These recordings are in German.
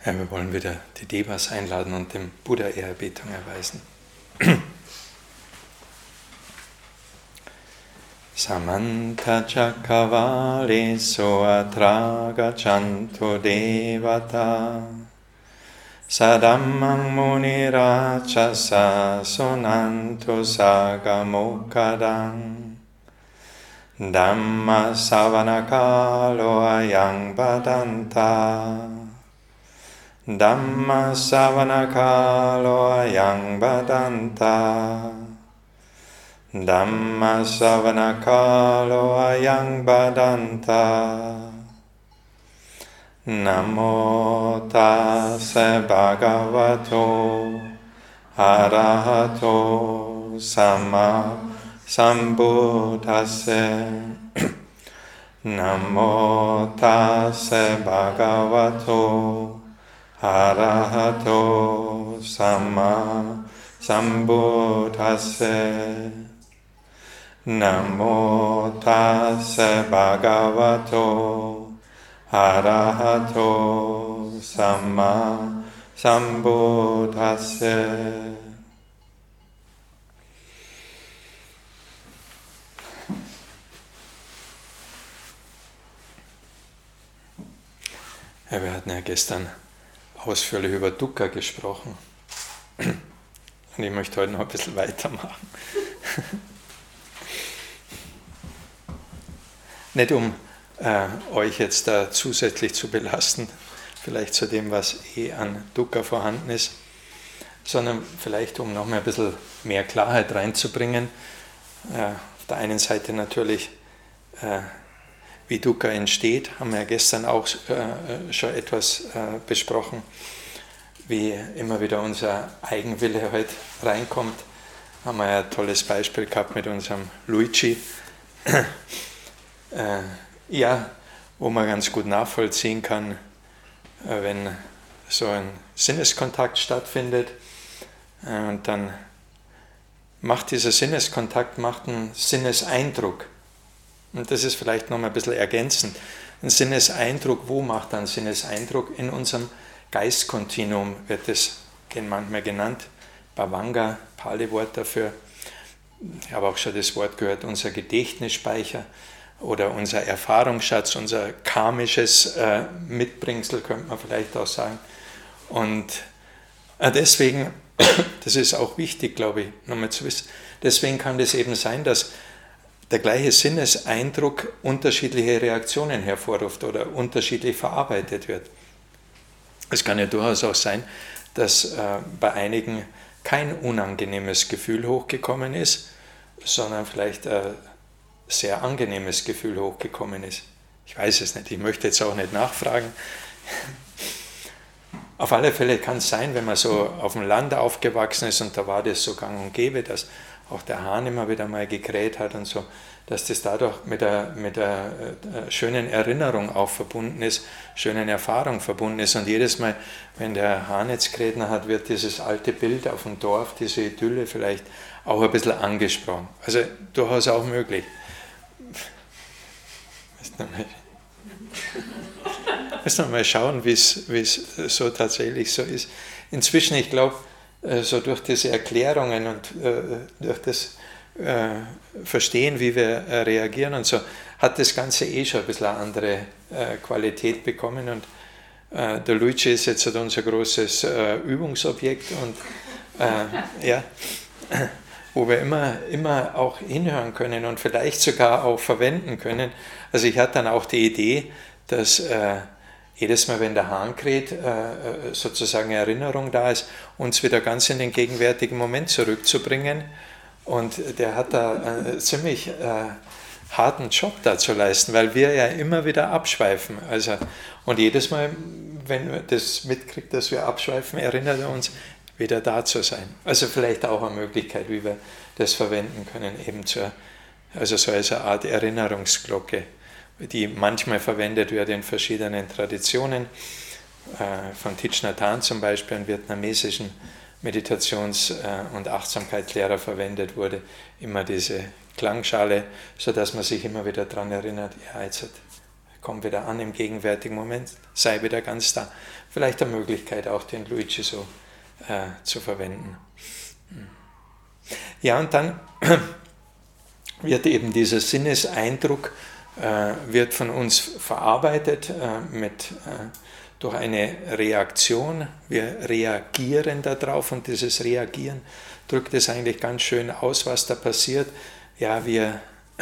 Ja, wir wollen wieder die Devas einladen und dem Buddha Ehrerbietung erweisen. Samanta Caccavale Soatra Gachanto Devata Sadammang Munirachasa Sonanto Sagamokadang Dhamma Savanakalo Ayang Badanta Dhamma Savanakalo Ayang Badanta Dhamma Savanakalo Ayang Badanta Namo Tassa Bhagavato Arahato Sama Sambuddhassa Namo Tassa Bhagavato Arahato Sama Sambuddhassa Namo Tassa Bhagavato Arahato Sama Sambuddhassa. Ja, wir hatten ja gestern ausführlich über Dukkha gesprochen. Und ich möchte heute noch ein bisschen weitermachen. Nicht um euch jetzt da zusätzlich zu belasten, vielleicht zu dem, was an Dukkha vorhanden ist, sondern vielleicht um noch mal ein bisschen mehr Klarheit reinzubringen. Auf der einen Seite natürlich, wie Dukkha entsteht, haben wir ja gestern auch schon etwas besprochen, wie immer wieder unser Eigenwille heute reinkommt. Haben wir ja ein tolles Beispiel gehabt mit unserem Luigi, wo man ganz gut nachvollziehen kann, wenn so ein Sinneskontakt stattfindet und dann macht dieser Sinneskontakt einen Sinneseindruck. Und das ist vielleicht noch mal ein bisschen ergänzend. Ein Sinneseindruck, wo macht ein Sinneseindruck? In unserem Geistkontinuum wird das manchmal genannt. Bhavanga, Pali-Wort dafür. Ich habe auch schon das Wort gehört, unser Gedächtnisspeicher oder unser Erfahrungsschatz, unser karmisches Mitbringsel, könnte man vielleicht auch sagen. Und deswegen, das ist auch wichtig, glaube ich, nochmal zu wissen, deswegen kann es eben sein, dass der gleiche Sinneseindruck unterschiedliche Reaktionen hervorruft oder unterschiedlich verarbeitet wird. Es kann ja durchaus auch sein, dass bei einigen kein unangenehmes Gefühl hochgekommen ist, sondern vielleicht ein sehr angenehmes Gefühl hochgekommen ist. Ich weiß es nicht, ich möchte jetzt auch nicht nachfragen. Auf alle Fälle kann es sein, wenn man so auf dem Land aufgewachsen ist und da war das so gang und gäbe, dass auch der Hahn immer wieder mal gekräht hat und so, dass das dadurch mit der schönen Erinnerung auch verbunden ist, schönen Erfahrung verbunden ist. Und jedes Mal, wenn der Hahn jetzt kräht hat, wird dieses alte Bild auf dem Dorf, diese Idylle vielleicht auch ein bisschen angesprochen. Also durchaus auch möglich. Müssen wir mal schauen, wie es so tatsächlich so ist. Inzwischen, ich glaube, so durch diese Erklärungen und durch das Verstehen, wie wir reagieren und so, hat das Ganze schon ein bisschen eine andere Qualität bekommen. Und der Luigi ist jetzt unser großes Übungsobjekt und wo wir immer auch hinhören können und vielleicht sogar auch verwenden können. Also ich hatte dann auch die Idee, dass jedes Mal, wenn der Hahn kräht, sozusagen eine Erinnerung da ist, uns wieder ganz in den gegenwärtigen Moment zurückzubringen. Und der hat da einen ziemlich harten Job da zu leisten, weil wir ja immer wieder abschweifen. Also, und jedes Mal, wenn er das mitkriegt, dass wir abschweifen, erinnert er uns, wieder da zu sein. Also vielleicht auch eine Möglichkeit, wie wir das verwenden können, eben also so als eine Art Erinnerungsglocke, die manchmal verwendet wird in verschiedenen Traditionen. Von Thich Nhat Hanh zum Beispiel, einem vietnamesischen Meditations- und Achtsamkeitslehrer verwendet wurde, immer diese Klangschale, sodass man sich immer wieder daran erinnert, ja, jetzt komm wieder an im gegenwärtigen Moment, sei wieder ganz da. Vielleicht eine Möglichkeit, auch den Luigi so zu verwenden. Ja, und dann wird eben dieser Sinneseindruck wird von uns verarbeitet durch eine Reaktion. Wir reagieren darauf und dieses Reagieren drückt es eigentlich ganz schön aus, was da passiert. Ja, wir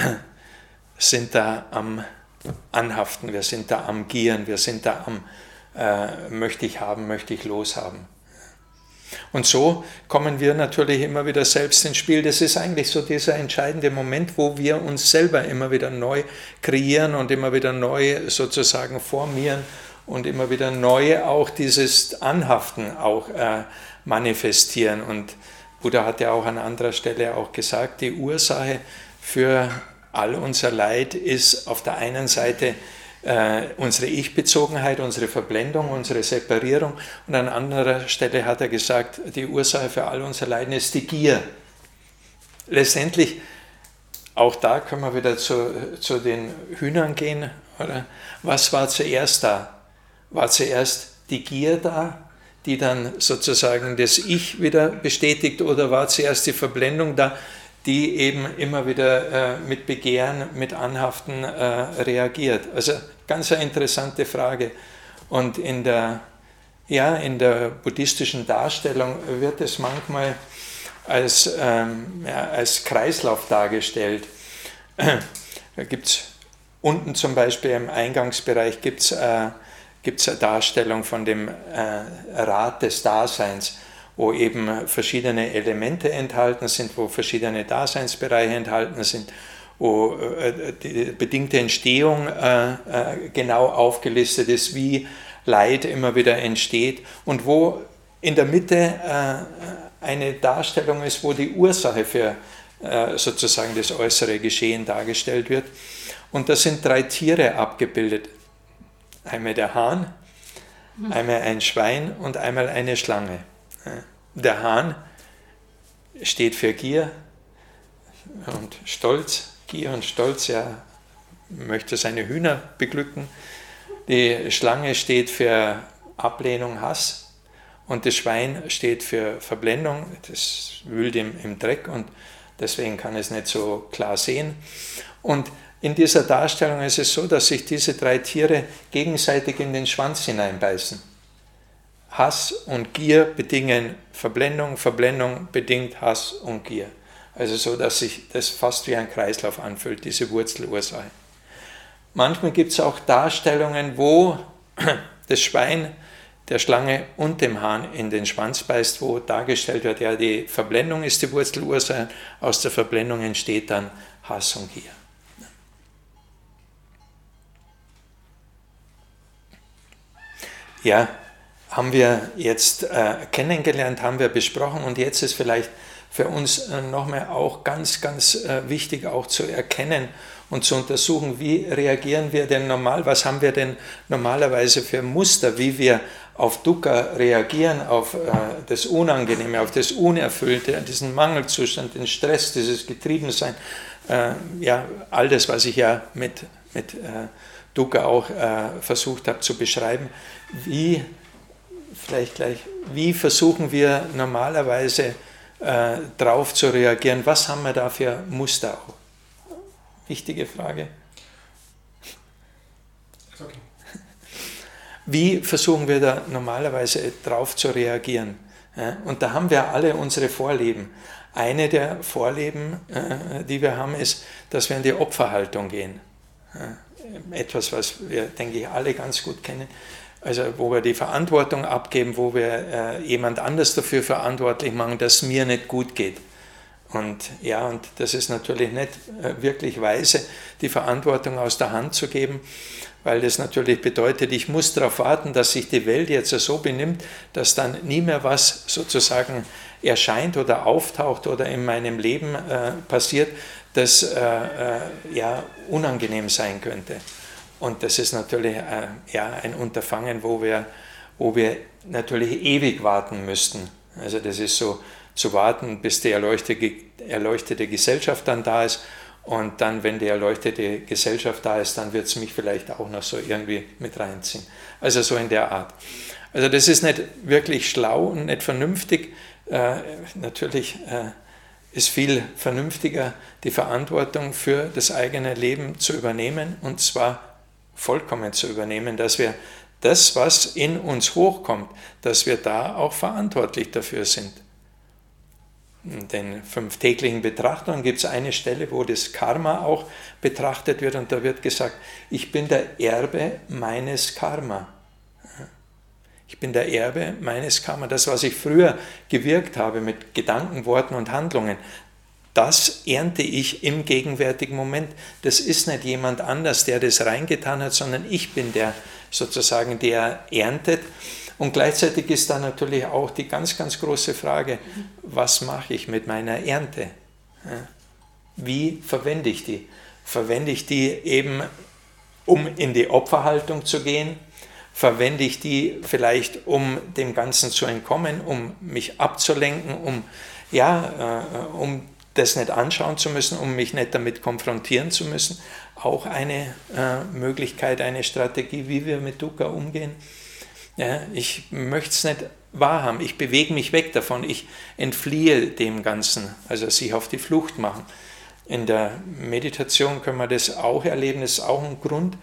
sind da am Anhaften, wir sind da am Gieren, wir sind da am möchte ich haben, möchte ich loshaben. Und so kommen wir natürlich immer wieder selbst ins Spiel. Das ist eigentlich so dieser entscheidende Moment, wo wir uns selber immer wieder neu kreieren und immer wieder neu sozusagen formieren und immer wieder neu auch dieses Anhaften auch manifestieren. Und Buddha hat ja auch an anderer Stelle auch gesagt, die Ursache für all unser Leid ist auf der einen Seite unsere Ich-Bezogenheit, unsere Verblendung, unsere Separierung. Und an anderer Stelle hat er gesagt, die Ursache für all unser Leiden ist die Gier. Letztendlich, auch da können wir wieder zu den Hühnern gehen. Oder? Was war zuerst da? War zuerst die Gier da, die dann sozusagen das Ich wieder bestätigt, oder war zuerst die Verblendung da, die eben immer wieder mit Begehren, mit Anhaften reagiert? Also ganz eine interessante Frage. Und in der buddhistischen Darstellung wird es manchmal als Kreislauf dargestellt. Da gibt es unten zum Beispiel im Eingangsbereich gibt's eine Darstellung von dem Rad des Daseins, wo eben verschiedene Elemente enthalten sind, wo verschiedene Daseinsbereiche enthalten sind, wo die bedingte Entstehung genau aufgelistet ist, wie Leid immer wieder entsteht und wo in der Mitte eine Darstellung ist, wo die Ursache für sozusagen das äußere Geschehen dargestellt wird. Und da sind 3 Tiere abgebildet. Einmal der Hahn, einmal ein Schwein und einmal eine Schlange. Der Hahn steht für Gier und Stolz. Gier und Stolz, er möchte seine Hühner beglücken. Die Schlange steht für Ablehnung, Hass. Und das Schwein steht für Verblendung. Das wühlt im Dreck und deswegen kann es nicht so klar sehen. Und in dieser Darstellung ist es so, dass sich diese 3 Tiere gegenseitig in den Schwanz hineinbeißen. Hass und Gier bedingen Verblendung, Verblendung bedingt Hass und Gier. Also so, dass sich das fast wie ein Kreislauf anfühlt, diese Wurzelursache. Manchmal gibt es auch Darstellungen, wo das Schwein der Schlange und dem Hahn in den Schwanz beißt, wo dargestellt wird, ja, die Verblendung ist die Wurzelursache, aus der Verblendung entsteht dann Hass und Gier. Ja, haben wir jetzt kennengelernt, haben wir besprochen und jetzt ist vielleicht für uns nochmal auch ganz, ganz wichtig auch zu erkennen und zu untersuchen, wie reagieren wir denn normal, was haben wir denn normalerweise für Muster, wie wir auf Dukkha reagieren, auf das Unangenehme, auf das Unerfüllte, diesen Mangelzustand, den Stress, dieses Getriebensein, ja, all das, was ich ja mit Dukkha auch versucht habe zu beschreiben. Wie versuchen wir normalerweise drauf zu reagieren? Was haben wir da für Muster auch? Wichtige Frage. Okay. Wie versuchen wir da normalerweise drauf zu reagieren? Und da haben wir alle unsere Vorlieben. Eine der Vorlieben, die wir haben, ist, dass wir in die Opferhaltung gehen. Etwas, was wir, denke ich, alle ganz gut kennen. Also wo wir die Verantwortung abgeben, wo wir jemand anders dafür verantwortlich machen, dass es mir nicht gut geht. Und ja, und das ist natürlich nicht wirklich weise, die Verantwortung aus der Hand zu geben, weil das natürlich bedeutet, ich muss darauf warten, dass sich die Welt jetzt so benimmt, dass dann nie mehr was sozusagen erscheint oder auftaucht oder in meinem Leben passiert, das ja unangenehm sein könnte. Und das ist natürlich ja, ein Unterfangen, wo wir natürlich ewig warten müssten. Also das ist so zu warten, bis die erleuchtete Gesellschaft dann da ist Und dann, wenn die erleuchtete Gesellschaft da ist, dann wird es mich vielleicht auch noch so irgendwie mit reinziehen. Also so in der Art. Also das ist nicht wirklich schlau und nicht vernünftig. Natürlich ist viel vernünftiger, die Verantwortung für das eigene Leben zu übernehmen, und zwar vollkommen zu übernehmen, dass wir das, was in uns hochkommt, dass wir da auch verantwortlich dafür sind. In den 5 täglichen Betrachtungen gibt es eine Stelle, wo das Karma auch betrachtet wird, und da wird gesagt, ich bin der Erbe meines Karma. Ich bin der Erbe meines Karma. Das, was ich früher gewirkt habe mit Gedanken, Worten und Handlungen, das ernte ich im gegenwärtigen Moment. Das ist nicht jemand anders, der das reingetan hat, sondern ich bin der sozusagen, der erntet. Und gleichzeitig ist da natürlich auch die ganz, ganz große Frage, was mache ich mit meiner Ernte? Wie verwende ich die? Verwende ich die eben, um in die Opferhaltung zu gehen? Verwende ich die vielleicht, um dem Ganzen zu entkommen, um mich abzulenken, um das nicht anschauen zu müssen, um mich nicht damit konfrontieren zu müssen? Auch eine Möglichkeit, eine Strategie, wie wir mit Dukkha umgehen. Ja, ich möchte es nicht wahrhaben, ich bewege mich weg davon, ich entfliehe dem Ganzen, also sich auf die Flucht machen. In der Meditation können wir das auch erleben, das ist auch ein Grund,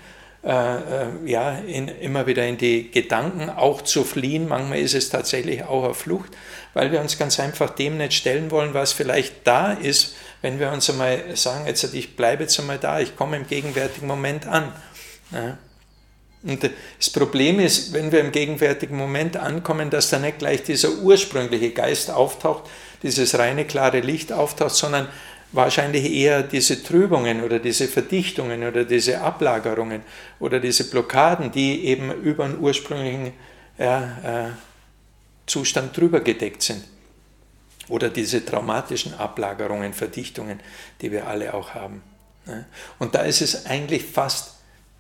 immer wieder in die Gedanken auch zu fliehen. Manchmal ist es tatsächlich auch eine Flucht, weil wir uns ganz einfach dem nicht stellen wollen, was vielleicht da ist, wenn wir uns einmal sagen, ich bleibe jetzt einmal da, ich komme im gegenwärtigen Moment an. Ja. Und das Problem ist, wenn wir im gegenwärtigen Moment ankommen, dass da nicht gleich dieser ursprüngliche Geist auftaucht, dieses reine, klare Licht auftaucht, sondern wahrscheinlich eher diese Trübungen oder diese Verdichtungen oder diese Ablagerungen oder diese Blockaden, die eben über den ursprünglichen Zustand drüber gedeckt sind. Oder diese traumatischen Ablagerungen, Verdichtungen, die wir alle auch haben. Und da ist es eigentlich fast,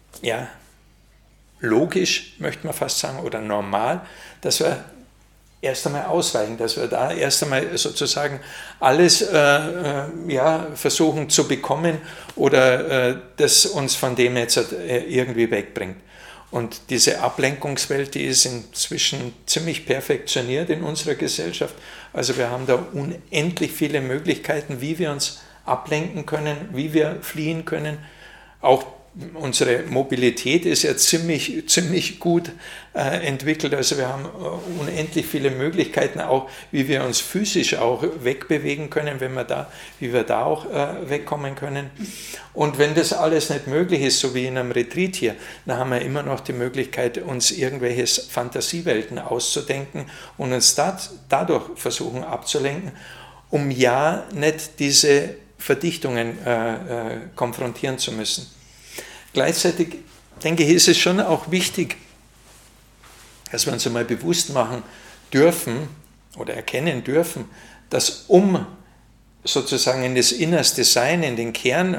logisch, möchte man fast sagen, oder normal, dass wir erst einmal ausweichen, dass wir da erst einmal sozusagen alles versuchen zu bekommen oder das uns von dem jetzt irgendwie wegbringt. Und diese Ablenkungswelt, die ist inzwischen ziemlich perfektioniert in unserer Gesellschaft. Also wir haben da unendlich viele Möglichkeiten, wie wir uns ablenken können, wie wir fliehen können. Auch unsere Mobilität ist ja ziemlich gut entwickelt, also wir haben unendlich viele Möglichkeiten auch, wie wir uns physisch auch wegbewegen können, wie wir da auch wegkommen können. Und wenn das alles nicht möglich ist, so wie in einem Retreat hier, dann haben wir immer noch die Möglichkeit, uns irgendwelche Fantasiewelten auszudenken und uns dadurch versuchen abzulenken, um ja nicht diese Verdichtungen konfrontieren zu müssen. Gleichzeitig, denke ich, ist es schon auch wichtig, dass wir uns einmal bewusst machen dürfen oder erkennen dürfen, dass um sozusagen in das innerste Sein, in den Kern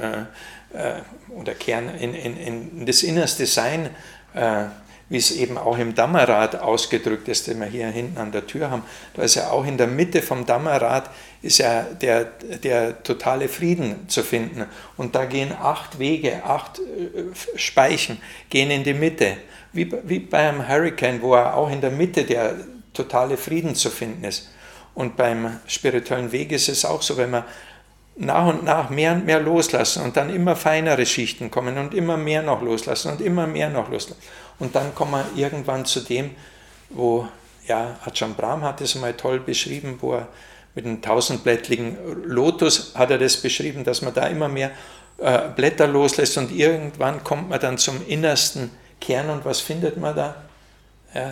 in das innerste Sein, wie es eben auch im Dhammarad ausgedrückt ist, den wir hier hinten an der Tür haben, da ist ja auch in der Mitte vom Dhammarad ist ja der totale Frieden zu finden. Und da gehen 8 Wege, 8 Speichen, gehen in die Mitte. Wie bei einem Hurricane, wo auch in der Mitte der totale Frieden zu finden ist. Und beim spirituellen Weg ist es auch so, wenn wir nach und nach mehr und mehr loslassen und dann immer feinere Schichten kommen und immer mehr noch loslassen und immer mehr noch loslassen. Und dann kommen wir irgendwann zu dem, wo, Ajahn Brahm hat es mal toll beschrieben, wo er mit einem 1000-blättrigen Lotus hat er das beschrieben, dass man da immer mehr Blätter loslässt und irgendwann kommt man dann zum innersten Kern und was findet man da? Ja,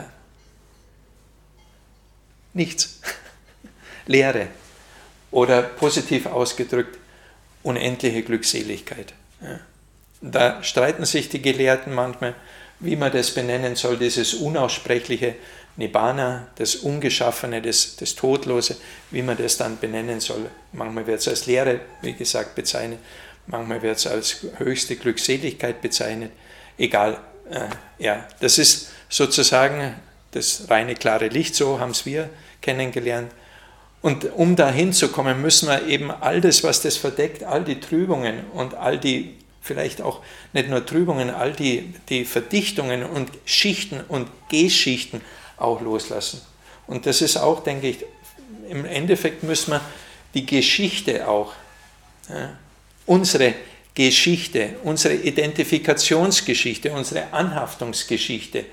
nichts. Leere. Oder positiv ausgedrückt, unendliche Glückseligkeit. Ja. Da streiten sich die Gelehrten manchmal, wie man das benennen soll, dieses unaussprechliche Nibbana, das Ungeschaffene, das Todlose, wie man das dann benennen soll. Manchmal wird es als Leere, wie gesagt, bezeichnet, manchmal wird es als höchste Glückseligkeit bezeichnet. Egal, das ist sozusagen das reine, klare Licht, so haben es wir kennengelernt. Und um da hinzukommen, müssen wir eben all das, was das verdeckt, all die Trübungen und all die, vielleicht auch nicht nur Trübungen, all die Verdichtungen und Schichten und Geschichten auch loslassen. Und das ist auch, denke ich, im Endeffekt müssen wir die Geschichte auch, unsere Geschichte, unsere Identifikationsgeschichte, unsere Anhaftungsgeschichte,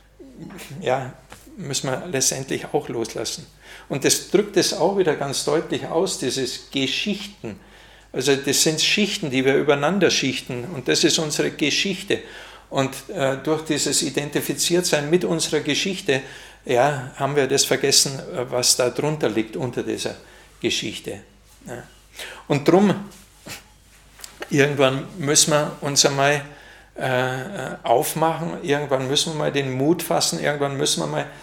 müssen wir letztendlich auch loslassen. Und das drückt es auch wieder ganz deutlich aus, dieses Geschichten. Also das sind Schichten, die wir übereinander schichten und das ist unsere Geschichte. Und durch dieses Identifiziertsein mit unserer Geschichte, haben wir das vergessen, was da drunter liegt unter dieser Geschichte. Ja. Und drum, irgendwann müssen wir uns einmal aufmachen, irgendwann müssen wir mal den Mut fassen, irgendwann müssen wir mal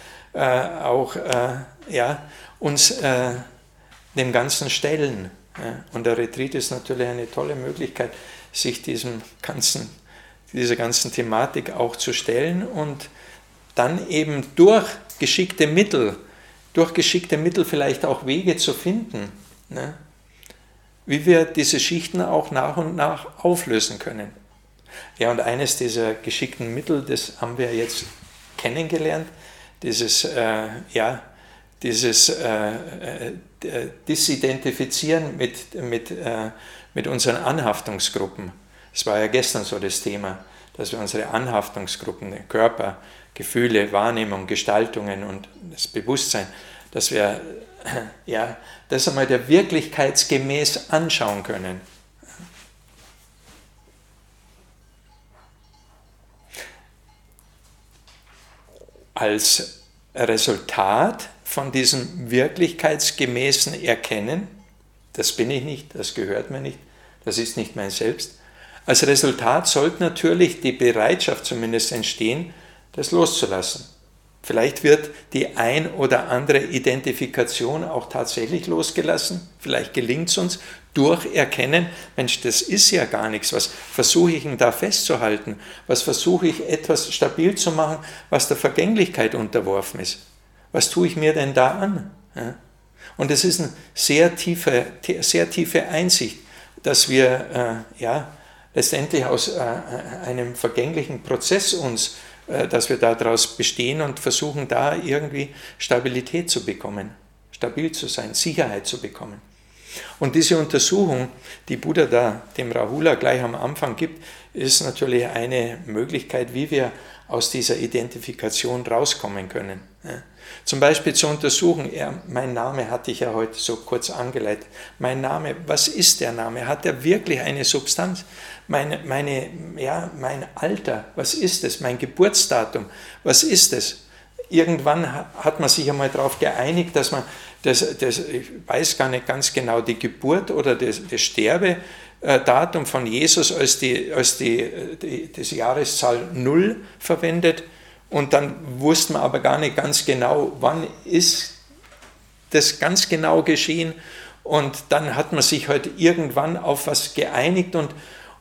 uns dem Ganzen stellen. Ja. Und der Retreat ist natürlich eine tolle Möglichkeit, sich dieser ganzen Thematik auch zu stellen und dann eben durch geschickte Mittel vielleicht auch Wege zu finden, ne, wie wir diese Schichten auch nach und nach auflösen können. Ja, und eines dieser geschickten Mittel, das haben wir jetzt kennengelernt, dieses Disidentifizieren mit unseren Anhaftungsgruppen. Es war ja gestern so das Thema, dass wir unsere Anhaftungsgruppen, den Körper, Gefühle, Wahrnehmung, Gestaltungen und das Bewusstsein, dass wir das einmal der wirklichkeitsgemäß anschauen können. Als Resultat von diesem wirklichkeitsgemäßen Erkennen, das bin ich nicht, das gehört mir nicht, das ist nicht mein Selbst, als Resultat sollte natürlich die Bereitschaft zumindest entstehen, das loszulassen. Vielleicht wird die ein oder andere Identifikation auch tatsächlich losgelassen, vielleicht gelingt es uns durch Erkennen, Mensch, das ist ja gar nichts, was versuche ich denn da festzuhalten, was versuche ich etwas stabil zu machen, was der Vergänglichkeit unterworfen ist. Was tue ich mir denn da an? Ja? Und es ist eine sehr tiefe Einsicht, dass wir letztendlich aus einem vergänglichen Prozess dass wir daraus bestehen und versuchen, da irgendwie Stabilität zu bekommen, stabil zu sein, Sicherheit zu bekommen. Und diese Untersuchung, die Buddha da dem Rahula gleich am Anfang gibt, ist natürlich eine Möglichkeit, wie wir aus dieser Identifikation rauskommen können. Zum Beispiel zu untersuchen, mein Name hatte ich ja heute so kurz angeleitet, mein Name, was ist der Name? Hat er wirklich eine Substanz? Mein Alter, was ist es? Mein Geburtsdatum, was ist es? Irgendwann hat man sich einmal darauf geeinigt, dass man ich weiß gar nicht ganz genau, die Geburt oder das Sterbedatum von Jesus als die Jahreszahl 0 verwendet. Und dann wusste man aber gar nicht ganz genau, wann ist das ganz genau geschehen. Und dann hat man sich halt irgendwann auf was geeinigt und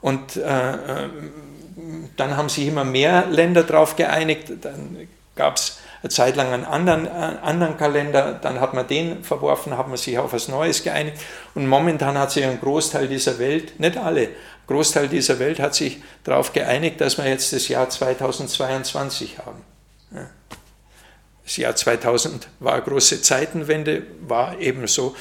dann haben sich immer mehr Länder darauf geeinigt. Dann gab es eine Zeit lang einen anderen Kalender, dann hat man den verworfen, hat man sich auf was Neues geeinigt. Und momentan hat sich ein Großteil dieser Welt, nicht alle, ein Großteil dieser Welt hat sich darauf geeinigt, dass wir jetzt das Jahr 2022 haben. Ja. Das Jahr 2000 war eine große Zeitenwende, war eben so,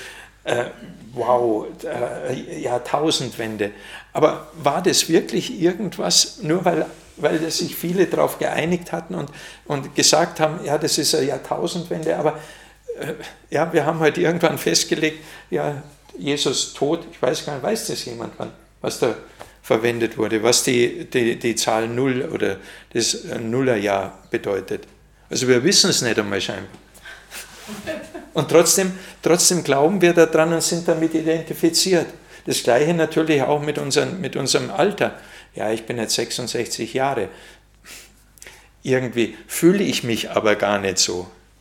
Jahrtausendwende. Aber war das wirklich irgendwas, nur weil sich viele darauf geeinigt hatten und gesagt haben, ja, das ist eine Jahrtausendwende, aber wir haben halt irgendwann festgelegt, ja, Jesus tot, ich weiß gar nicht, weiß das jemand, was da verwendet wurde, was die Zahl 0 oder das Nullerjahr bedeutet. Also wir wissen es nicht einmal scheinbar. Und trotzdem glauben wir daran und sind damit identifiziert. Das Gleiche natürlich auch mit unserem Alter. Ja, ich bin jetzt 66 Jahre. Irgendwie fühle ich mich aber gar nicht so.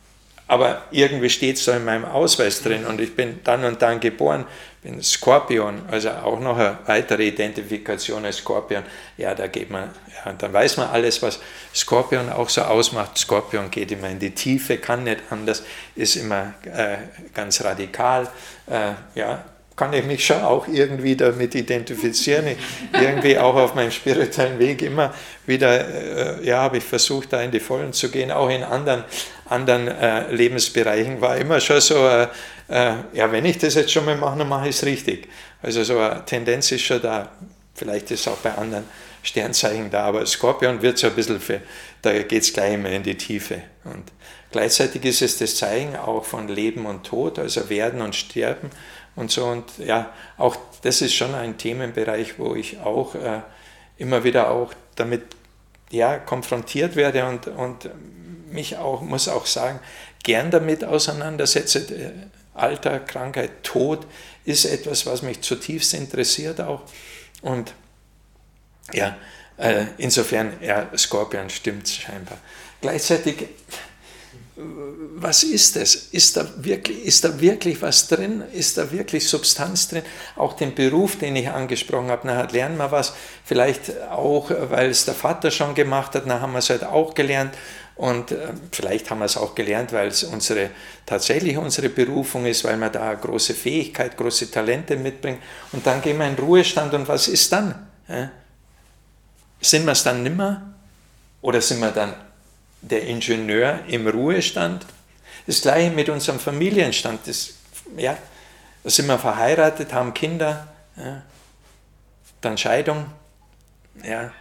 aber irgendwie steht es so in meinem Ausweis drin und ich bin dann und dann geboren, bin Skorpion, also auch noch eine weitere Identifikation als Skorpion. Ja, da geht man, ja, dann weiß man alles, was Skorpion auch so ausmacht. Skorpion geht immer in die Tiefe, kann nicht anders, ist immer ganz radikal. Ja, kann ich mich schon auch irgendwie damit identifizieren. Irgendwie auch auf meinem spirituellen Weg immer wieder, ja, habe ich versucht, da in die Vollen zu gehen, auch in anderen Lebensbereichen war immer schon so, ja, wenn ich das jetzt schon mal mache, dann mache ich es richtig. Also so eine Tendenz ist schon da, vielleicht ist es auch bei anderen Sternzeichen da, aber Skorpion wird so ein bisschen, da geht es gleich immer in die Tiefe. Und gleichzeitig ist es das Zeichen auch von Leben und Tod, also Werden und Sterben und so. Und ja, auch das ist schon ein Themenbereich, wo ich auch immer wieder auch damit konfrontiert werde und mich auch, muss auch sagen, gern damit auseinandersetze. Alter, Krankheit, Tod ist etwas, was mich zutiefst interessiert auch. Und ja, insofern, ja, Skorpion stimmt scheinbar. Gleichzeitig, was ist es? Ist da wirklich was drin? Ist da wirklich Substanz drin? Auch den Beruf, den ich angesprochen habe, nachher lernen wir was. Vielleicht auch, weil es der Vater schon gemacht hat, nachher haben wir es halt auch gelernt. Und vielleicht haben wir es auch gelernt, weil es tatsächlich unsere Berufung ist, weil wir da große Fähigkeit, große Talente mitbringen. Und dann gehen wir in Ruhestand und was ist dann? Sind wir es dann nimmer? Oder sind wir dann der Ingenieur im Ruhestand? Das Gleiche mit unserem Familienstand. Da sind wir verheiratet, haben Kinder, dann Scheidung. Ja.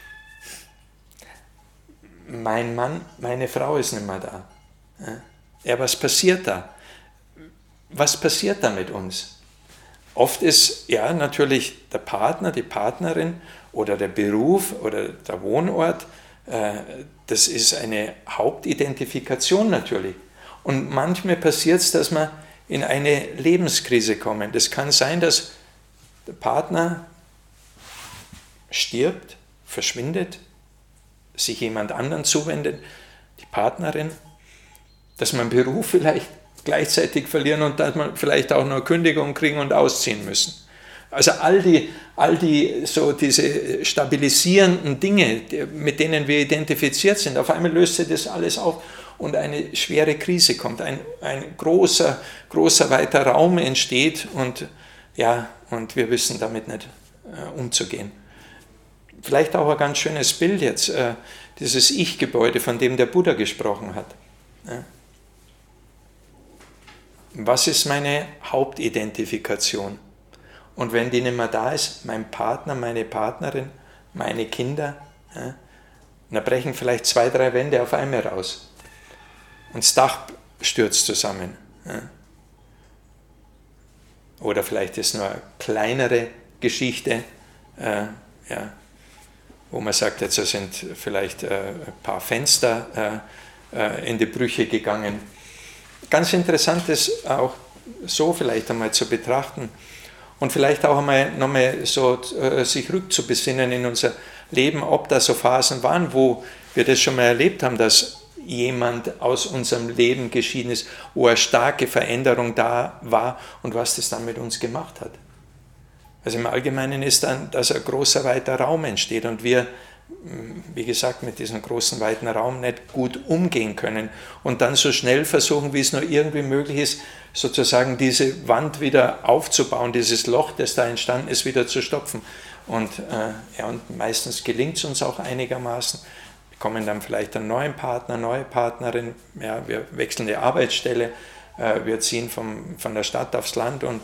Mein Mann, meine Frau ist nicht mehr da. Ja, was passiert da? Was passiert da mit uns? Oft ist ja natürlich der Partner, die Partnerin oder der Beruf oder der Wohnort, das ist eine Hauptidentifikation natürlich. Und manchmal passiert es, dass wir in eine Lebenskrise kommen. Das kann sein, dass der Partner stirbt, verschwindet, sich jemand anderen zuwendet, die Partnerin, dass man Beruf vielleicht gleichzeitig verlieren und dass man vielleicht auch noch Kündigung kriegen und ausziehen müssen. Also all die so diese stabilisierenden Dinge, mit denen wir identifiziert sind, auf einmal löst sich das alles auf und eine schwere Krise kommt, ein großer weiter Raum entsteht und wir wissen damit nicht umzugehen. Vielleicht auch ein ganz schönes Bild jetzt, dieses Ich-Gebäude, von dem der Buddha gesprochen hat. Was ist meine Hauptidentifikation? Und wenn die nicht mehr da ist, mein Partner, meine Partnerin, meine Kinder, dann brechen vielleicht 2, 3 Wände auf einmal raus. Und das Dach stürzt zusammen. Oder vielleicht ist nur eine kleinere Geschichte, wo man sagt, jetzt sind vielleicht ein paar Fenster in die Brüche gegangen. Ganz interessant ist auch so vielleicht einmal zu betrachten und vielleicht auch einmal nochmal so sich rückzubesinnen in unser Leben, ob da so Phasen waren, wo wir das schon mal erlebt haben, dass jemand aus unserem Leben geschieden ist, wo eine starke Veränderung da war und was das dann mit uns gemacht hat. Also im Allgemeinen ist dann, dass ein großer, weiter Raum entsteht und wir, wie gesagt, mit diesem großen, weiten Raum nicht gut umgehen können und dann so schnell versuchen, wie es nur irgendwie möglich ist, sozusagen diese Wand wieder aufzubauen, dieses Loch, das da entstanden ist, wieder zu stopfen. Und meistens gelingt es uns auch einigermaßen. Wir bekommen dann vielleicht einen neuen Partner, neue Partnerin, wir wechseln die Arbeitsstelle, wir ziehen von der Stadt aufs Land und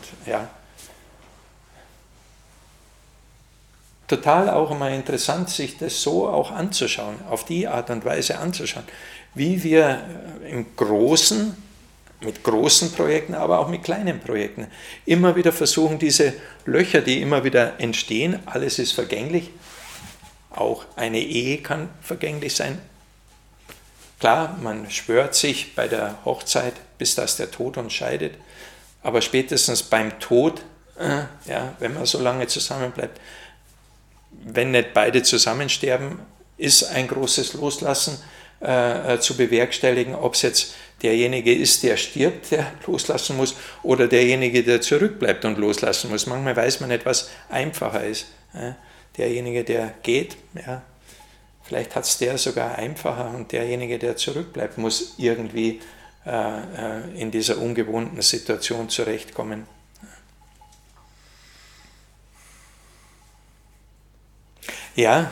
total auch immer interessant, sich das so auch anzuschauen, auf die Art und Weise anzuschauen, wie wir im Großen, mit großen Projekten, aber auch mit kleinen Projekten, immer wieder versuchen, diese Löcher, die immer wieder entstehen, alles ist vergänglich, auch eine Ehe kann vergänglich sein. Klar, man schwört sich bei der Hochzeit, bis dass der Tod uns scheidet, aber spätestens beim Tod, wenn man so lange zusammen bleibt, wenn nicht beide zusammensterben, ist ein großes Loslassen zu bewerkstelligen, ob es jetzt derjenige ist, der stirbt, der loslassen muss, oder derjenige, der zurückbleibt und loslassen muss. Manchmal weiß man nicht, was einfacher ist. Derjenige, der geht, ja, vielleicht hat es der sogar einfacher, und derjenige, der zurückbleibt, muss irgendwie in dieser ungewohnten Situation zurechtkommen. Ja,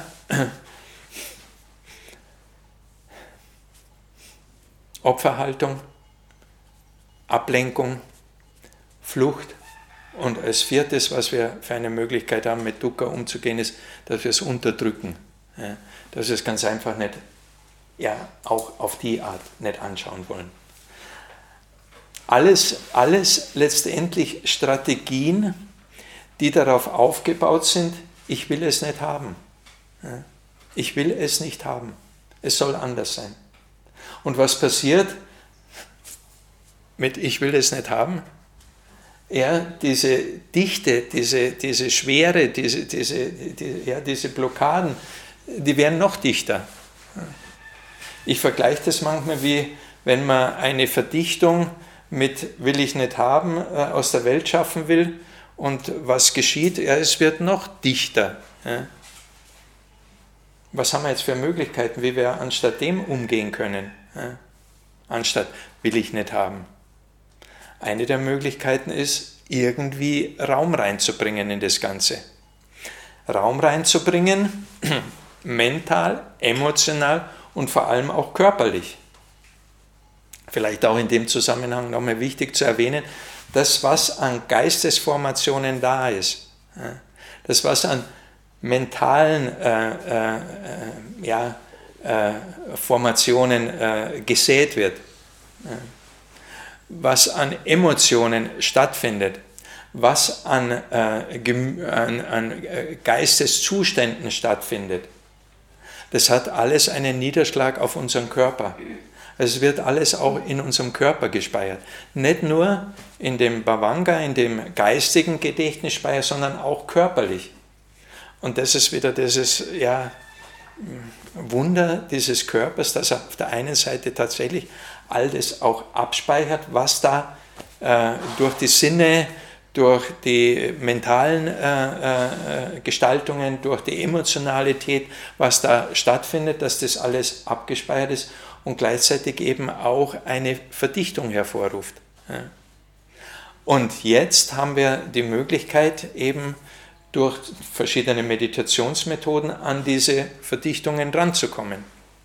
Opferhaltung, Ablenkung, Flucht, und als viertes, was wir für eine Möglichkeit haben, mit Dukkha umzugehen, ist, dass wir es unterdrücken. Ja, dass wir es ganz einfach nicht, ja, auch auf die Art nicht anschauen wollen. Alles letztendlich Strategien, die darauf aufgebaut sind, ich will es nicht haben. Ja, ich will es nicht haben. Es soll anders sein. Und was passiert mit ich will es nicht haben? Ja, diese Dichte, diese Schwere, diese Blockaden, die werden noch dichter. Ich vergleiche das manchmal wie, wenn man eine Verdichtung mit will ich nicht haben aus der Welt schaffen will, und was geschieht? Ja, es wird noch dichter. Ja. Was haben wir jetzt für Möglichkeiten, wie wir anstatt dem umgehen können? Ja. Anstatt will ich nicht haben. Eine der Möglichkeiten ist, irgendwie Raum reinzubringen in das Ganze. Raum reinzubringen, mental, emotional und vor allem auch körperlich. Vielleicht auch in dem Zusammenhang nochmal wichtig zu erwähnen, das, was an Geistesformationen da ist, das, was an mentalen Formationen gesät wird, was an Emotionen stattfindet, was an Geisteszuständen stattfindet, das hat alles einen Niederschlag auf unseren Körper. Es wird alles auch in unserem Körper gespeichert. Nicht nur in dem Bhavanga, in dem geistigen Gedächtnisspeicher, sondern auch körperlich. Und das ist wieder dieses Wunder dieses Körpers, dass er auf der einen Seite tatsächlich all das auch abspeichert, was da durch die Sinne, durch die mentalen Gestaltungen, durch die Emotionalität, was da stattfindet, dass das alles abgespeichert ist und gleichzeitig eben auch eine Verdichtung hervorruft. Und jetzt haben wir die Möglichkeit, eben durch verschiedene Meditationsmethoden an diese Verdichtungen ranzukommen.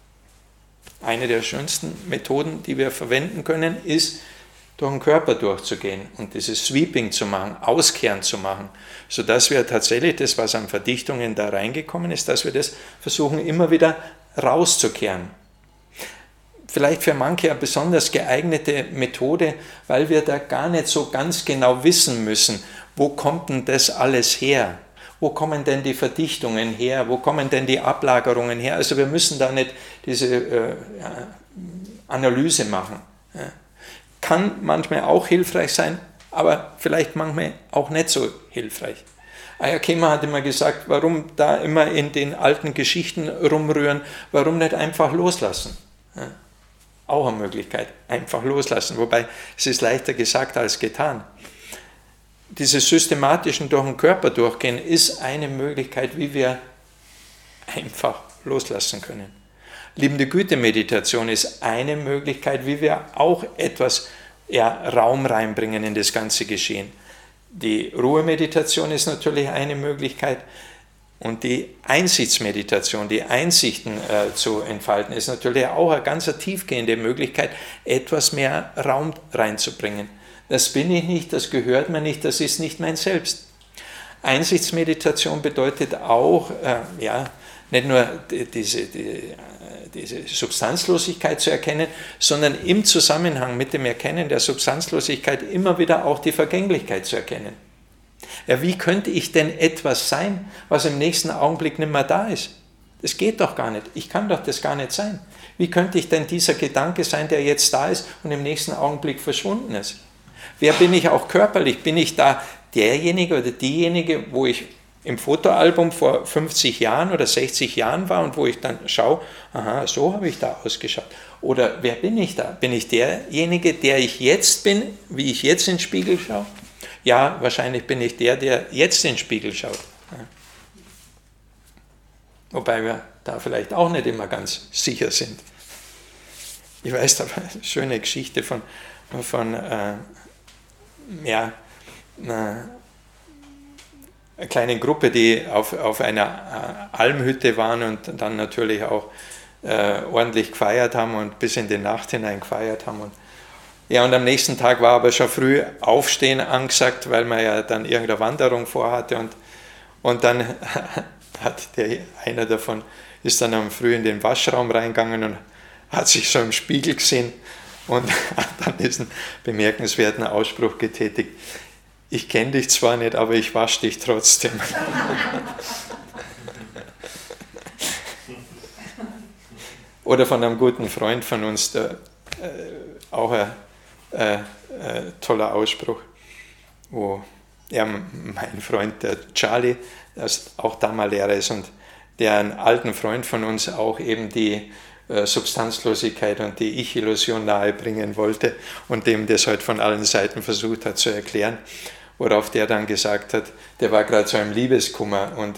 Eine der schönsten Methoden, die wir verwenden können, ist, durch den Körper durchzugehen und dieses Sweeping zu machen, Auskehren zu machen, sodass wir tatsächlich das, was an Verdichtungen da reingekommen ist, dass wir das versuchen, immer wieder rauszukehren. Vielleicht für manche eine besonders geeignete Methode, weil wir da gar nicht so ganz genau wissen müssen, wo kommt denn das alles her? Wo kommen denn die Verdichtungen her? Wo kommen denn die Ablagerungen her? Also wir müssen da nicht diese Analyse machen. Ja. Kann manchmal auch hilfreich sein, aber vielleicht manchmal auch nicht so hilfreich. Ayya Khema hat immer gesagt, warum da immer in den alten Geschichten rumrühren, warum nicht einfach loslassen? Ja. Auch eine Möglichkeit, einfach loslassen, wobei es ist leichter gesagt als getan. Dieses systematischen durch den Körper durchgehen ist eine Möglichkeit, wie wir einfach loslassen können. Liebende Güte-Meditation ist eine Möglichkeit, wie wir auch etwas Raum reinbringen in das ganze Geschehen. Die Ruhemeditation ist natürlich eine Möglichkeit und die Einsichtsmeditation, die Einsichten zu entfalten, ist natürlich auch eine ganz tiefgehende Möglichkeit, etwas mehr Raum reinzubringen. Das bin ich nicht, das gehört mir nicht, das ist nicht mein Selbst. Einsichtsmeditation bedeutet auch, nicht nur diese Substanzlosigkeit zu erkennen, sondern im Zusammenhang mit dem Erkennen der Substanzlosigkeit immer wieder auch die Vergänglichkeit zu erkennen. Ja, wie könnte ich denn etwas sein, was im nächsten Augenblick nicht mehr da ist? Das geht doch gar nicht. Ich kann doch das gar nicht sein. Wie könnte ich denn dieser Gedanke sein, der jetzt da ist und im nächsten Augenblick verschwunden ist? Wer bin ich auch körperlich? Bin ich da derjenige oder diejenige, wo ich im Fotoalbum vor 50 Jahren oder 60 Jahren war und wo ich dann schaue, aha, so habe ich da ausgeschaut. Oder wer bin ich da? Bin ich derjenige, der ich jetzt bin, wie ich jetzt in den Spiegel schaue? Ja, wahrscheinlich bin ich der jetzt in den Spiegel schaut. Ja. Wobei wir da vielleicht auch nicht immer ganz sicher sind. Ich weiß da eine schöne Geschichte von einer kleinen Gruppe, die auf einer Almhütte waren und dann natürlich auch ordentlich gefeiert haben und bis in die Nacht hinein gefeiert haben. Und am nächsten Tag war aber schon früh Aufstehen angesagt, weil man ja dann irgendeine Wanderung vorhatte. Und dann hat einer davon, ist dann am Früh in den Waschraum reingegangen und hat sich so im Spiegel gesehen und hat dann diesen bemerkenswerten Ausspruch getätigt: Ich kenne dich zwar nicht, aber ich wasche dich trotzdem. Oder von einem guten Freund von uns, auch ein toller Ausspruch, wo mein Freund, der Charlie, der auch Dhamma-Lehrer ist und der einen alten Freund von uns auch eben die Substanzlosigkeit und die Ich-Illusion nahebringen wollte und dem das halt von allen Seiten versucht hat zu erklären, worauf der dann gesagt hat, der war gerade so im Liebeskummer und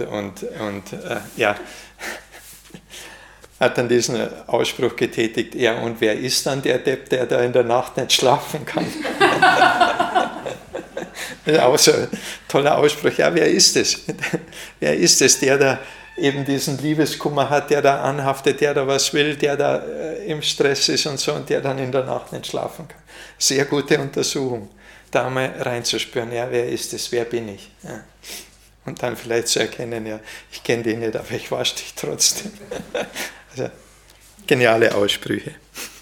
hat dann diesen Ausspruch getätigt: Ja, und wer ist dann der Depp, der da in der Nacht nicht schlafen kann? Auch so ein toller Ausspruch. Ja, wer ist es? Wer ist es, der da eben diesen Liebeskummer hat, der da anhaftet, der da was will, der da im Stress ist und so und der dann in der Nacht nicht schlafen kann? Sehr gute Untersuchung, da mal reinzuspüren, ja, wer ist es, wer bin ich? Ja. Und dann vielleicht zu erkennen, ja, ich kenne dich nicht, aber ich wasche dich trotzdem. Also, geniale Aussprüche.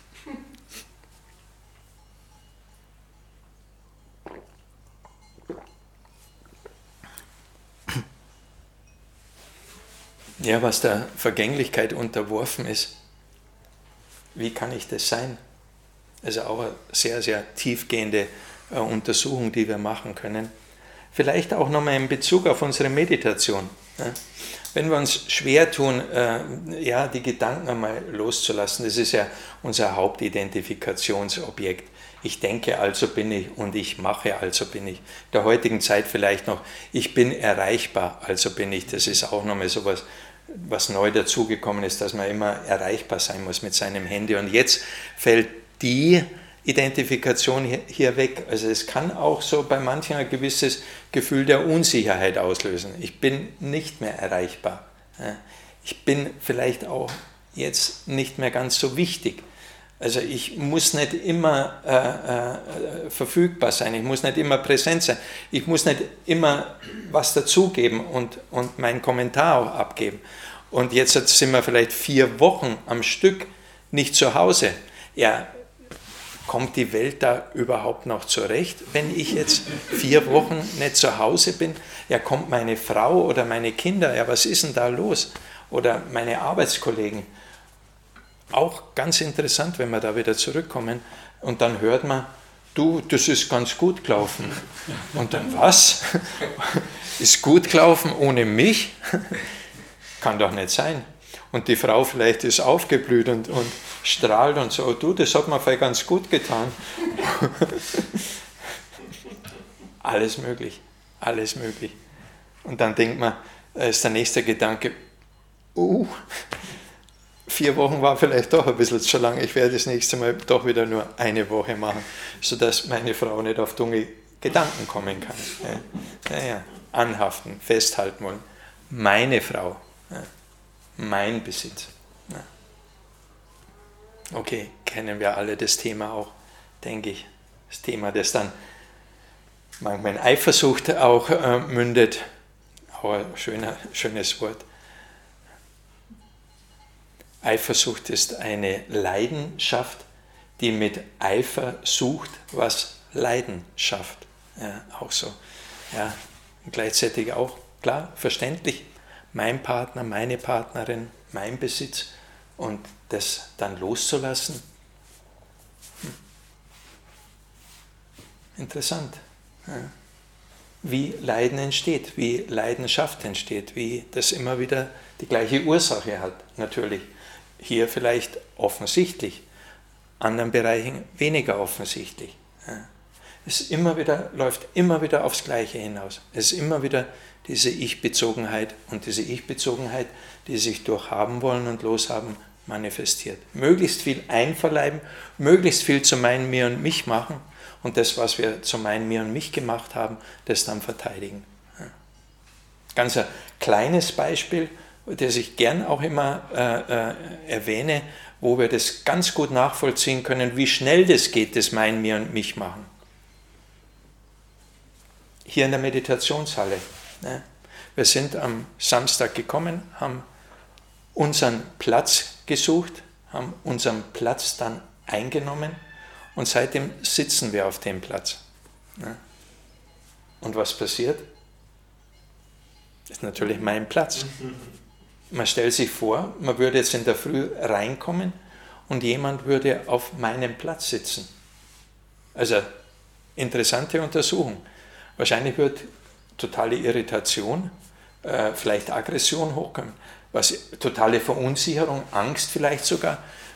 Ja, was der Vergänglichkeit unterworfen ist, wie kann ich das sein? Also auch eine sehr, sehr tiefgehende Untersuchung, die wir machen können. Vielleicht auch nochmal in Bezug auf unsere Meditation. Ja? Wenn wir uns schwer tun, die Gedanken einmal loszulassen, das ist ja unser Hauptidentifikationsobjekt. Ich denke, also bin ich, und ich mache, also bin ich. In der heutigen Zeit vielleicht noch, ich bin erreichbar, also bin ich. Das ist auch nochmal sowas, was neu dazugekommen ist, dass man immer erreichbar sein muss mit seinem Handy. Und jetzt fällt die Identifikation hier weg. Also es kann auch so bei manchen ein gewisses Gefühl der Unsicherheit auslösen. Ich bin nicht mehr erreichbar. Ich bin vielleicht auch jetzt nicht mehr ganz so wichtig. Also ich muss nicht immer verfügbar sein, ich muss nicht immer präsent sein, ich muss nicht immer was dazugeben und meinen Kommentar auch abgeben. Und jetzt sind wir vielleicht 4 Wochen am Stück nicht zu Hause. Ja, kommt die Welt da überhaupt noch zurecht, wenn ich jetzt 4 Wochen nicht zu Hause bin? Ja, kommt meine Frau oder meine Kinder, ja, was ist denn da los? Oder meine Arbeitskollegen. Auch ganz interessant, wenn wir da wieder zurückkommen und dann hört man, du, das ist ganz gut gelaufen. Und dann, was? Ist gut gelaufen ohne mich? Kann doch nicht sein. Und die Frau vielleicht ist aufgeblüht und strahlt und so, du, das hat mir vielleicht ganz gut getan. Alles möglich, alles möglich. Und dann denkt man, ist der nächste Gedanke, 4 Wochen war vielleicht doch ein bisschen zu lang, ich werde das nächste Mal doch wieder nur 1 Woche machen, sodass meine Frau nicht auf dumme Gedanken kommen kann. Ja. Anhaften, festhalten wollen. Meine Frau, mein Besitz. Ja. Okay, kennen wir alle das Thema auch, denke ich. Das Thema, das dann manchmal in Eifersucht auch mündet. Auch ein schönes Wort. Eifersucht ist eine Leidenschaft, die mit Eifer sucht, was Leiden schafft. Ja, auch so. Ja, und gleichzeitig auch, klar, verständlich, mein Partner, meine Partnerin, mein Besitz und das dann loszulassen. Interessant. Ja. wie Leiden entsteht, wie Leidenschaft entsteht, wie das immer wieder die gleiche Ursache hat, natürlich. Hier vielleicht offensichtlich, anderen Bereichen weniger offensichtlich. Es läuft immer wieder aufs Gleiche hinaus. Es ist immer wieder diese Ich-Bezogenheit und diese Ich-Bezogenheit, die sich durch Haben wollen und Loshaben manifestiert. Möglichst viel einverleiben, möglichst viel zu mein, mir und mich machen und das, was wir zu mein, mir und mich gemacht haben, das dann verteidigen. Ganz ein kleines Beispiel, das ich gern auch immer erwähne, wo wir das ganz gut nachvollziehen können, wie schnell das geht, das mein, mir und mich machen. Hier in der Meditationshalle. Wir sind am Samstag gekommen, haben unseren Platz gesucht, haben unseren Platz dann eingenommen und seitdem sitzen wir auf dem Platz. Und was passiert? Das ist natürlich mein Platz. Man stellt sich vor, man würde jetzt in der Früh reinkommen und jemand würde auf meinem Platz sitzen. Also interessante Untersuchung. Wahrscheinlich wird totale Irritation, vielleicht Aggression hochkommen, totale Verunsicherung, Angst vielleicht sogar,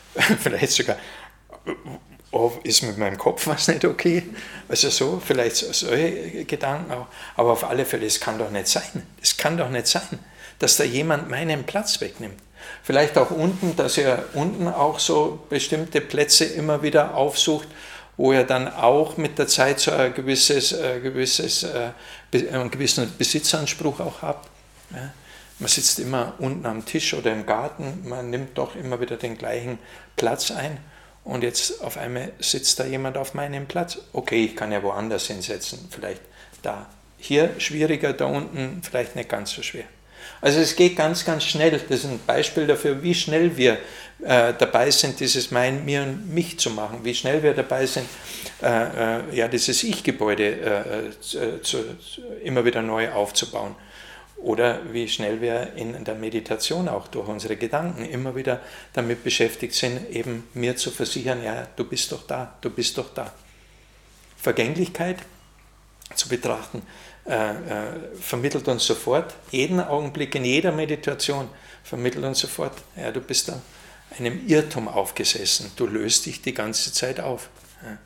oh, ist mit meinem Kopf was nicht okay? Also so, vielleicht solche Gedanken auch. Aber auf alle Fälle, es kann doch nicht sein, dass da jemand meinen Platz wegnimmt. Vielleicht auch unten, dass er unten auch so bestimmte Plätze immer wieder aufsucht, wo er dann auch mit der Zeit so einen gewissen Besitzanspruch auch hat. Ja. Man sitzt immer unten am Tisch oder im Garten, man nimmt doch immer wieder den gleichen Platz ein und jetzt auf einmal sitzt da jemand auf meinem Platz. Okay, ich kann ja woanders hinsetzen, vielleicht da. Hier schwieriger, da unten vielleicht nicht ganz so schwer. Also es geht ganz, ganz schnell. Das ist ein Beispiel dafür, wie schnell wir dabei sind, dieses Mein, Mir und Mich zu machen. Wie schnell wir dabei sind, dieses Ich-Gebäude immer wieder neu aufzubauen. Oder wie schnell wir in der Meditation auch durch unsere Gedanken immer wieder damit beschäftigt sind, eben mir zu versichern, ja, du bist doch da, du bist doch da. Vergänglichkeit zu betrachten, vermittelt uns sofort, jeden Augenblick in jeder Meditation, vermittelt uns sofort, ja, du bist da einem Irrtum aufgesessen, du löst dich die ganze Zeit auf. Ja.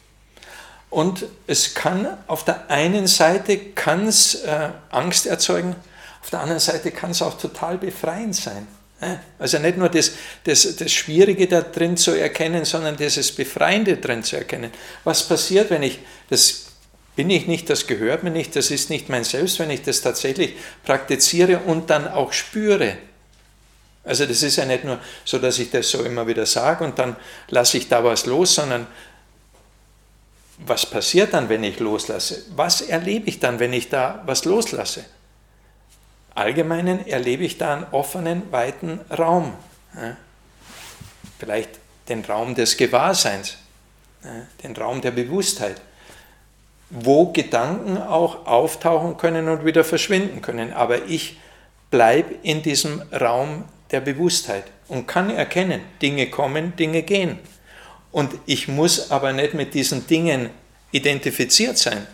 Und es kann auf der einen Seite Angst erzeugen, auf der anderen Seite kann es auch total befreiend sein. Also nicht nur das Schwierige da drin zu erkennen, sondern das Befreiende drin zu erkennen. Was passiert, wenn das bin ich nicht, das gehört mir nicht, das ist nicht mein Selbst, wenn ich das tatsächlich praktiziere und dann auch spüre. Also das ist ja nicht nur so, dass ich das so immer wieder sage und dann lasse ich da was los, sondern was passiert dann, wenn ich loslasse? Was erlebe ich dann, wenn ich da was loslasse? Allgemeinen erlebe ich da einen offenen, weiten Raum. Vielleicht den Raum des Gewahrseins, den Raum der Bewusstheit, wo Gedanken auch auftauchen können und wieder verschwinden können. Aber ich bleibe in diesem Raum der Bewusstheit und kann erkennen, Dinge kommen, Dinge gehen. Und ich muss aber nicht mit diesen Dingen identifiziert sein.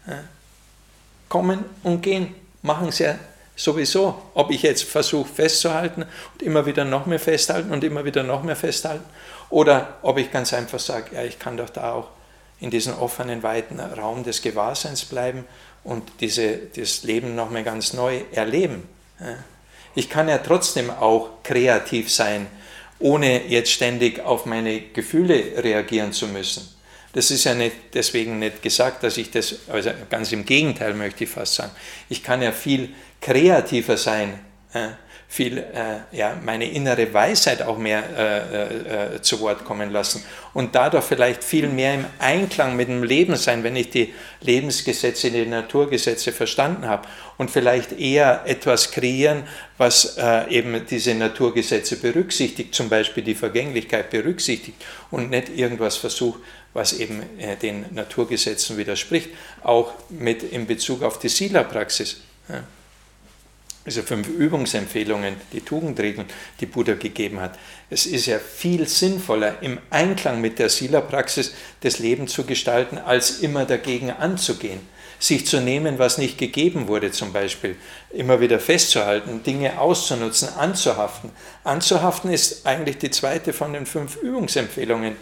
Kommen und gehen, machen sie ja sowieso. Ob ich jetzt versuche festzuhalten und immer wieder noch mehr festhalten und immer wieder noch mehr festhalten, oder ob ich ganz einfach sage, ja, ich kann doch da auch in diesem offenen, weiten Raum des Gewahrseins bleiben und das Leben noch mal ganz neu erleben. Ich kann ja trotzdem auch kreativ sein, ohne jetzt ständig auf meine Gefühle reagieren zu müssen. Das ist ja deswegen nicht gesagt, dass ich das, also ganz im Gegenteil möchte ich fast sagen. Ich kann ja viel kreativer sein, meine innere Weisheit auch mehr zu Wort kommen lassen und dadurch vielleicht viel mehr im Einklang mit dem Leben sein, wenn ich die Lebensgesetze, die Naturgesetze verstanden habe und vielleicht eher etwas kreieren, was eben diese Naturgesetze berücksichtigt, zum Beispiel die Vergänglichkeit berücksichtigt und nicht irgendwas versucht, was eben den Naturgesetzen widerspricht, auch mit in Bezug auf die Sila-Praxis. Ja. Also 5 Übungsempfehlungen, die Tugendregeln, die Buddha gegeben hat. Es ist ja viel sinnvoller, im Einklang mit der Sila-Praxis das Leben zu gestalten, als immer dagegen anzugehen. sich zu nehmen, was nicht gegeben wurde zum Beispiel, immer wieder festzuhalten, Dinge auszunutzen, anzuhaften. Anzuhaften ist eigentlich die zweite von den 5 Übungsempfehlungen,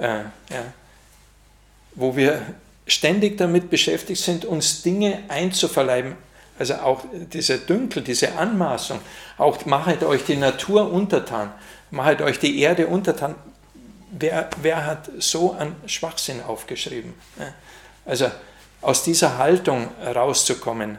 wo wir ständig damit beschäftigt sind, uns Dinge einzuverleiben. Also auch dieser Dünkel, diese Anmaßung, auch machet euch die Natur untertan, machet euch die Erde untertan. Wer hat so einen Schwachsinn aufgeschrieben? Also aus dieser Haltung rauszukommen.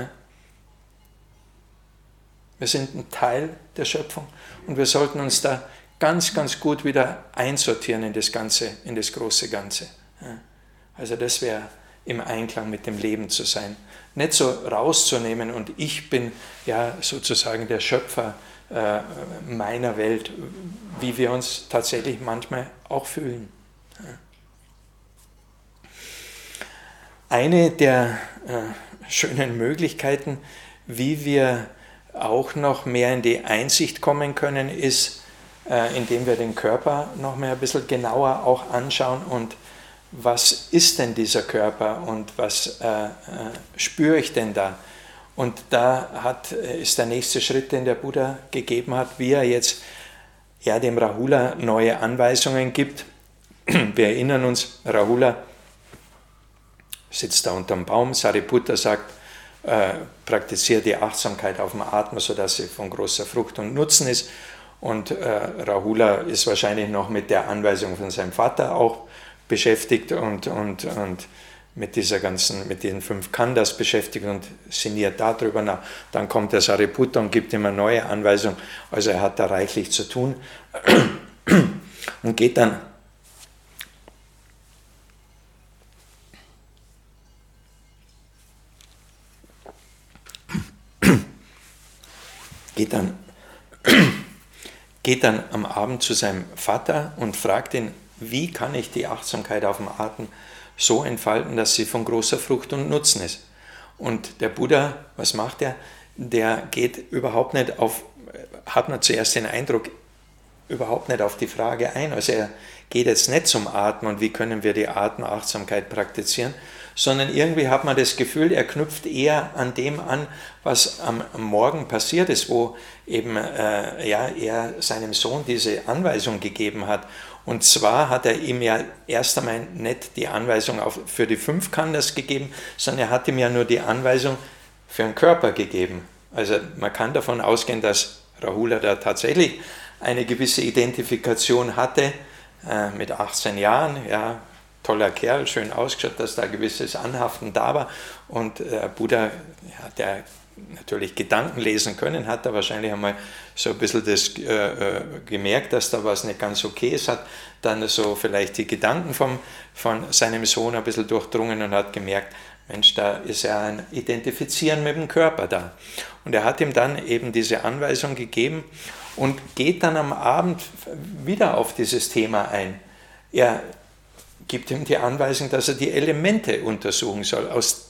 Wir sind ein Teil der Schöpfung und wir sollten uns da ganz, ganz gut wieder einsortieren in das Ganze, in das große Ganze. Also das wäre im Einklang mit dem Leben zu sein. Nicht so rauszunehmen und ich bin ja sozusagen der Schöpfer meiner Welt, wie wir uns tatsächlich manchmal auch fühlen. Eine der schönen Möglichkeiten, wie wir auch noch mehr in die Einsicht kommen können, ist, indem wir den Körper noch mehr ein bisschen genauer auch anschauen und was ist denn dieser Körper und was spüre ich denn da? Und da ist der nächste Schritt, den der Buddha gegeben hat, wie er jetzt dem Rahula neue Anweisungen gibt. Wir erinnern uns, Rahula sitzt da unterm Baum, Sariputta sagt, praktiziert die Achtsamkeit auf dem Atmen, sodass sie von großer Frucht und Nutzen ist. Und Rahula ist wahrscheinlich noch mit der Anweisung von seinem Vater auch beschäftigt und mit diesen 5 Khandhas beschäftigt und sinniert darüber nach. Dann kommt der Sariputta und gibt ihm eine neue Anweisung. Also er hat da reichlich zu tun und geht dann am Abend zu seinem Vater und fragt ihn, wie kann ich die Achtsamkeit auf dem Atem so entfalten, dass sie von großer Frucht und Nutzen ist. Und der Buddha, was macht er? Der geht überhaupt nicht hat man zuerst den Eindruck, überhaupt nicht auf die Frage ein. Also er geht jetzt nicht zum Atmen und wie können wir die Atemachtsamkeit praktizieren, sondern irgendwie hat man das Gefühl, er knüpft eher an dem an, was am Morgen passiert ist, wo eben er seinem Sohn diese Anweisung gegeben hat. Und zwar hat er ihm ja erst einmal nicht die Anweisung für die 5 Khandhas gegeben, sondern er hat ihm ja nur die Anweisung für den Körper gegeben. Also man kann davon ausgehen, dass Rahula da tatsächlich eine gewisse Identifikation hatte mit 18 Jahren, ja, toller Kerl, schön ausgeschaut, dass da ein gewisses Anhaften da war. Und Buddha hat ja natürlich Gedanken lesen können, hat er wahrscheinlich einmal so ein bisschen das gemerkt, dass da was nicht ganz okay ist, hat dann so vielleicht die Gedanken von seinem Sohn ein bisschen durchdrungen und hat gemerkt, Mensch, da ist ja ein Identifizieren mit dem Körper da. Und er hat ihm dann eben diese Anweisung gegeben und geht dann am Abend wieder auf dieses Thema ein. Er gibt ihm die Anweisung, dass er die Elemente untersuchen soll, aus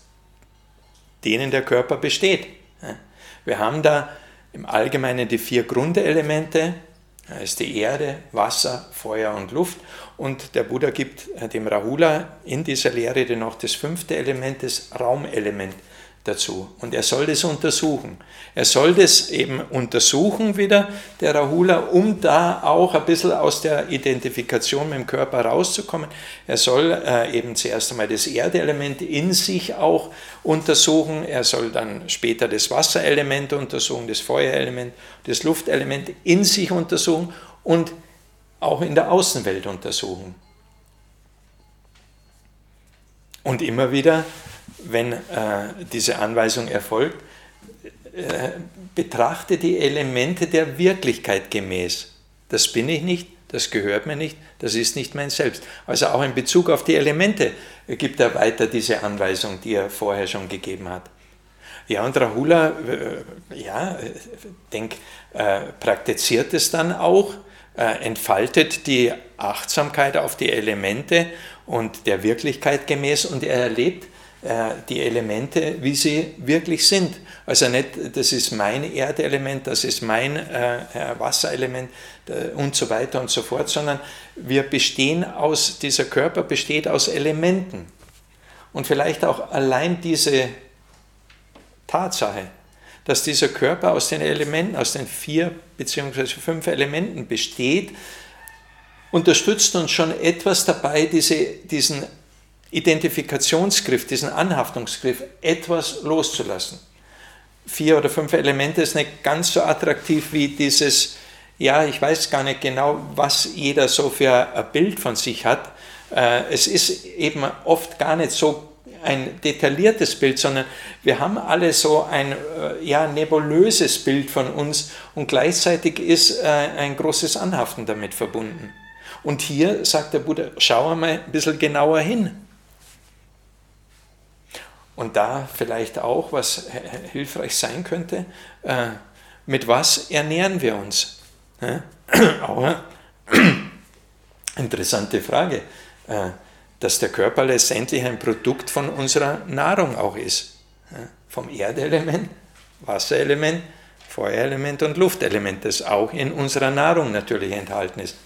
denen der Körper besteht. Wir haben da im Allgemeinen die 4 Grundelemente, das ist die Erde, Wasser, Feuer und Luft. Und der Buddha gibt dem Rahula in dieser Lehre noch das 5. Element, das Raumelement, dazu. Und er soll das untersuchen. Er soll das eben untersuchen wieder, der Rahula, um da auch ein bisschen aus der Identifikation mit dem Körper rauszukommen. Er soll eben zuerst einmal das Erdeelement in sich auch untersuchen. Er soll dann später das Wasserelement untersuchen, das Feuerelement, das Luftelement in sich untersuchen und auch in der Außenwelt untersuchen. Und immer wieder, wenn diese Anweisung erfolgt, betrachte die Elemente der Wirklichkeit gemäß. Das bin ich nicht, das gehört mir nicht, das ist nicht mein Selbst. Also auch in Bezug auf die Elemente gibt er weiter diese Anweisung, die er vorher schon gegeben hat. Ja, und Rahula, praktiziert es dann auch, entfaltet die Achtsamkeit auf die Elemente und der Wirklichkeit gemäß und er erlebt die Elemente, wie sie wirklich sind. Also nicht, das ist mein Erdelement, das ist mein Wasserelement und so weiter und so fort, sondern dieser Körper besteht aus Elementen. Und vielleicht auch allein diese Tatsache, dass dieser Körper aus den Elementen, aus den 4 bzw. 5 Elementen besteht, unterstützt uns schon etwas dabei, diesen Identifikationsgriff, diesen Anhaftungsgriff etwas loszulassen. 4 oder 5 Elemente ist nicht ganz so attraktiv wie dieses, ja, ich weiß gar nicht genau, was jeder so für ein Bild von sich hat. Es ist eben oft gar nicht so ein detailliertes Bild, sondern wir haben alle so ein nebulöses Bild von uns und gleichzeitig ist ein großes Anhaften damit verbunden. Und hier sagt der Buddha, schau einmal ein bisschen genauer hin. Und da vielleicht auch, was hilfreich sein könnte, mit was ernähren wir uns? Auch eine interessante Frage, dass der Körper letztendlich ein Produkt von unserer Nahrung auch ist. Vom Erdelement, Wasserelement, Feuerelement und Luftelement, das auch in unserer Nahrung natürlich enthalten ist.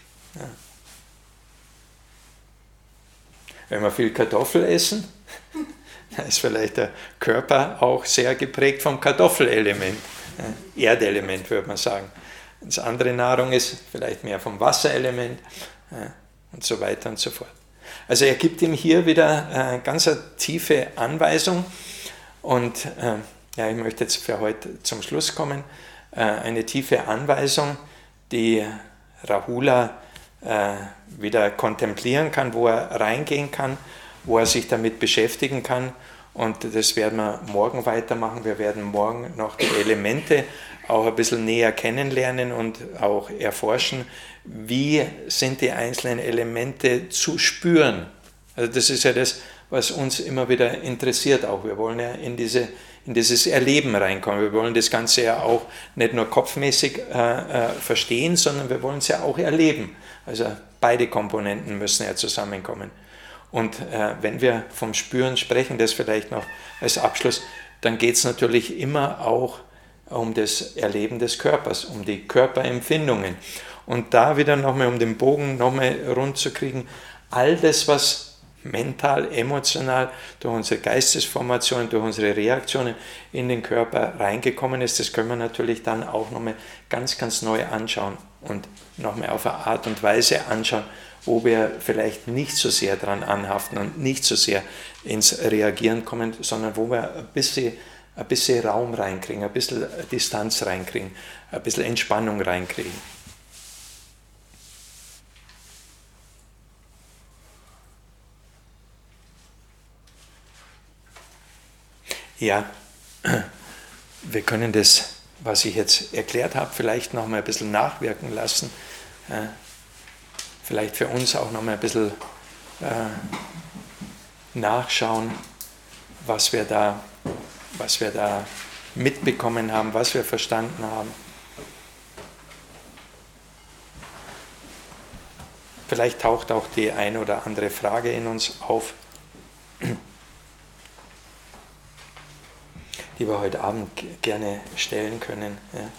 Wenn wir viel Kartoffel essen, dann ist vielleicht der Körper auch sehr geprägt vom Kartoffelelement, Erdelement würde man sagen. Das andere Nahrung ist vielleicht mehr vom Wasserelement und so weiter und so fort. Also er gibt ihm hier wieder eine ganz tiefe Anweisung und ich möchte jetzt für heute zum Schluss kommen, eine tiefe Anweisung, die Rahula wieder kontemplieren kann, wo er reingehen kann, wo er sich damit beschäftigen kann und das werden wir morgen weitermachen. Wir werden morgen noch die Elemente auch ein bisschen näher kennenlernen und auch erforschen, wie sind die einzelnen Elemente zu spüren. Also das ist ja das, was uns immer wieder interessiert auch. Wir wollen ja in dieses Erleben reinkommen. Wir wollen das Ganze ja auch nicht nur kopfmäßig verstehen, sondern wir wollen es ja auch erleben. Also beide Komponenten müssen ja zusammenkommen. Und wenn wir vom Spüren sprechen, das vielleicht noch als Abschluss, dann geht es natürlich immer auch um das Erleben des Körpers, um die Körperempfindungen. Und da wieder nochmal, um den Bogen nochmal rund zu kriegen, all das, was mental, emotional, durch unsere Geistesformation, durch unsere Reaktionen in den Körper reingekommen ist, das können wir natürlich dann auch nochmal ganz, ganz neu anschauen und nochmal auf eine Art und Weise anschauen, wo wir vielleicht nicht so sehr dran anhaften und nicht so sehr ins Reagieren kommen, sondern wo wir ein bisschen Raum reinkriegen, ein bisschen Distanz reinkriegen, ein bisschen Entspannung reinkriegen. Ja, wir können das, was ich jetzt erklärt habe, vielleicht noch mal ein bisschen nachwirken lassen. Vielleicht für uns auch noch mal ein bisschen nachschauen, was wir da mitbekommen haben, was wir verstanden haben. Vielleicht taucht auch die eine oder andere Frage in uns auf, die wir heute Abend gerne stellen können.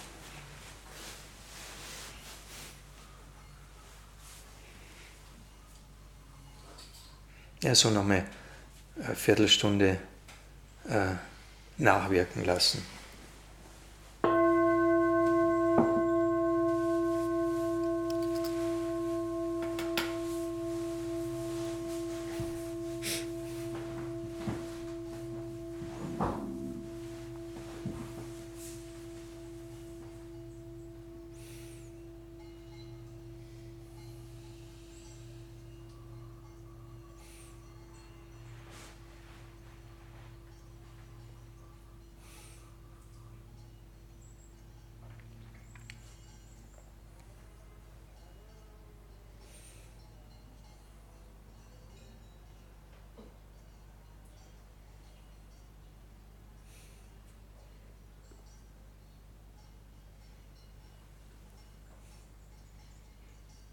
Ja, so nochmal eine Viertelstunde nachwirken lassen.